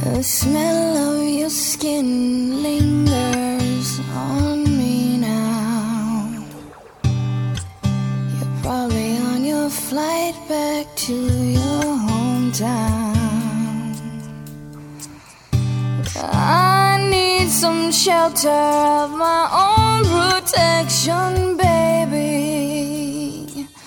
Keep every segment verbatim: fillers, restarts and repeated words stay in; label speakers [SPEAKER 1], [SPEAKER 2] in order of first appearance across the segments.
[SPEAKER 1] The smell of your skin lingers on me now. You're probably on your flight back to your hometown. I need some shelter of my own protection, baby.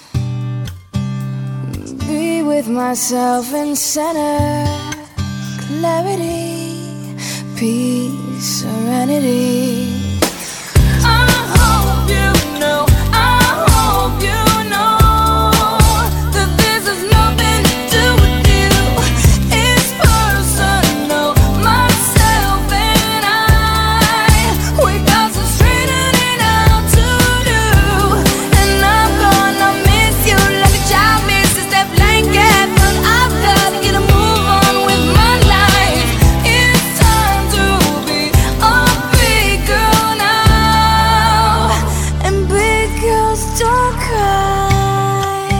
[SPEAKER 1] Be with myself in center, clarity, peace, serenity. I hope you know, I hope you know that this has nothing to do with you. It's personal, myself and I. We got some straightening out to do, and I'm gonna miss you like a child misses that blanket. But I've gotta get a move on with my life. It's time to be a big girl now. And big girls don't cry.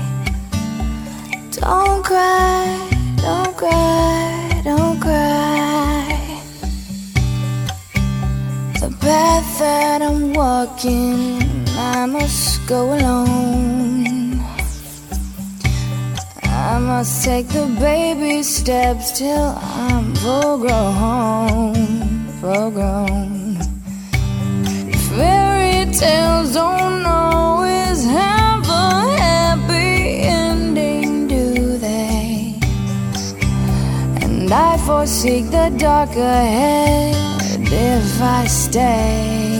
[SPEAKER 1] Don't cry, don't cry, don't cry. The path that I'm walking, I must go alone. I must take the baby steps till I'm full grown, full grown. Fairy tales don't always have a happy ending, do they? And I foresee the dark ahead if I stay.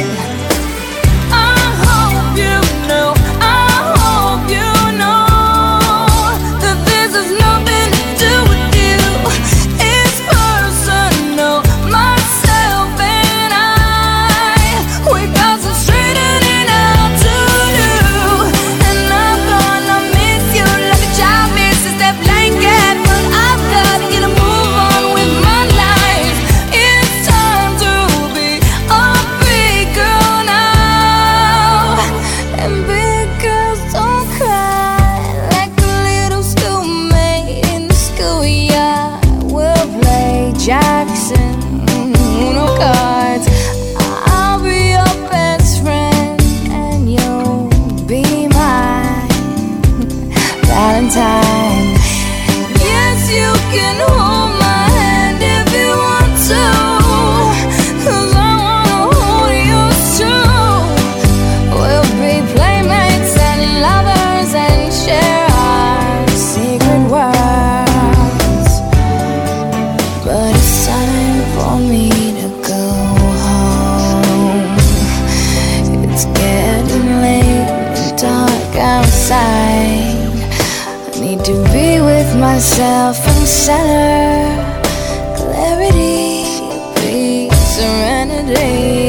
[SPEAKER 1] I hope you know, I hope you know that this has nothing to do with you. It's personal, myself and I. We got some straightening out to do, and I'm gonna miss you like a child misses that blanket. But I've gotta get a move on with my life. It's time to be a big girl now. And big girls don't cry like a little schoolmate in the schoolyard. We'll play Jackson, Uno cards. I'll be your best friend and you'll be my Valentine. Yes, you can hold my hand if you want to, 'cause I wanna hold yours too. We'll be playmates and lovers and share our secret worlds. But it's time for me to go home. It's getting late and dark outside. I need to be with myself in center, clarity, peace, serenity.